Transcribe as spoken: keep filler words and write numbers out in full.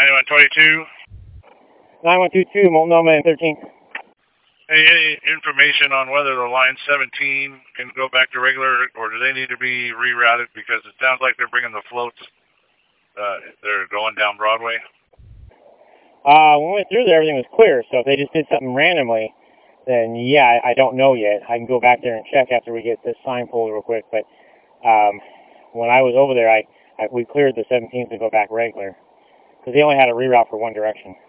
ninety-one twenty-two. nine one two two, Molten Noma thirteen. Hey, any information on whether the line seventeen can go back to regular, or do they need to be rerouted? Because it sounds like they're bringing the floats. Uh, they're going down Broadway. Uh, when we went through there, everything was clear. So if they just did something randomly, then yeah, I, I don't know yet. I can go back there and check after we get this sign pulled real quick. But um, when I was over there, I, I we cleared the seventeenth to go back regular because they only had a reroute for one direction.